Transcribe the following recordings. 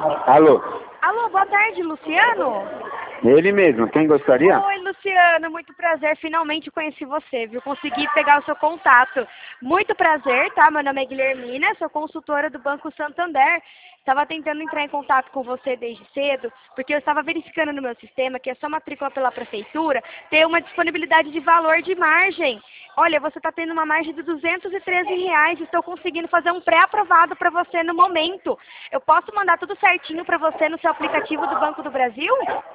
Alô? Alô, boa tarde, Luciano? Ele mesmo, quem gostaria? Oi, Luciano, muito prazer, finalmente conheci você, viu? Consegui pegar o seu contato. Muito prazer, tá? Meu nome é Guilhermina, sou consultora do Banco Santander. Estava tentando entrar em contato com você desde cedo, porque eu estava verificando no meu sistema que a sua matrícula pela prefeitura tem uma disponibilidade de valor de margem. Olha, você está tendo uma margem de R$ 213, estou conseguindo fazer um pré-aprovado para você no momento. Eu posso mandar tudo certinho para você no seu aplicativo do Banco do Brasil?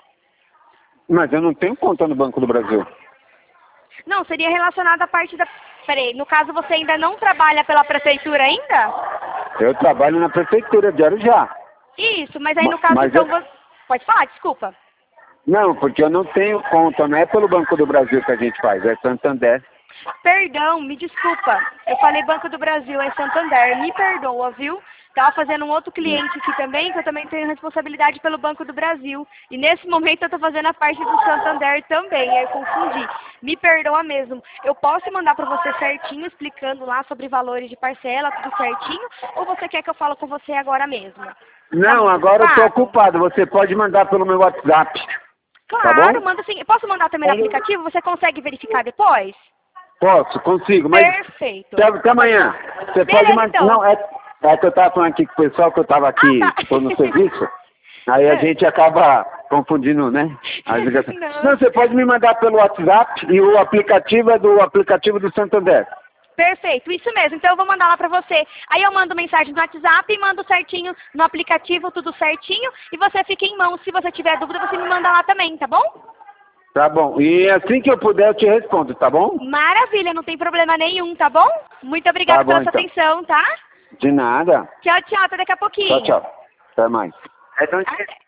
Mas eu não tenho conta no Banco do Brasil. Não, seria relacionado à parte da... Peraí, no caso você ainda não trabalha pela prefeitura ainda? Eu trabalho na prefeitura de Arujá. Isso, mas aí no caso Mas então eu... você... Pode falar, desculpa. Não, porque eu não tenho conta, não é pelo Banco do Brasil que a gente faz, é Santander. Perdão, me desculpa. Eu falei Banco do Brasil, é Santander. Me perdoa, viu? Estava fazendo um outro cliente aqui também, que eu também tenho responsabilidade pelo Banco do Brasil. E nesse momento eu estou fazendo a parte do Santander também, aí eu confundi. Me perdoa mesmo. Eu posso mandar para você certinho, explicando lá sobre valores de parcela, tudo certinho? Ou você quer que eu fale com você agora mesmo? Não, Tá agora eu estou ocupado? ocupado. Você pode mandar pelo meu WhatsApp, tá Claro, bom? manda sim. Eu posso mandar também no aplicativo? Você consegue verificar depois? Posso, consigo, mas Perfeito. até amanhã. Você pode Beleza, mandar... então. Não, é que eu estava falando aqui com o pessoal que eu estava aqui, Ah, tá. tô no serviço, aí a gente acaba confundindo, né? As ligações. Não, você pode me mandar pelo WhatsApp e o aplicativo é do aplicativo do Santander. Perfeito, isso mesmo. Então eu vou mandar lá pra você. Aí eu mando mensagem no WhatsApp e mando certinho no aplicativo, tudo certinho. E você fica em mão. Se você tiver dúvida, você me manda lá também, tá bom? Tá bom. E assim que eu puder, eu te respondo, tá bom? Maravilha, não tem problema nenhum, tá bom? Muito Tá obrigada bom, pela sua então. atenção, tá? De nada. Tchau, tchau, até daqui a pouquinho. Tchau, tchau. Até mais. Até.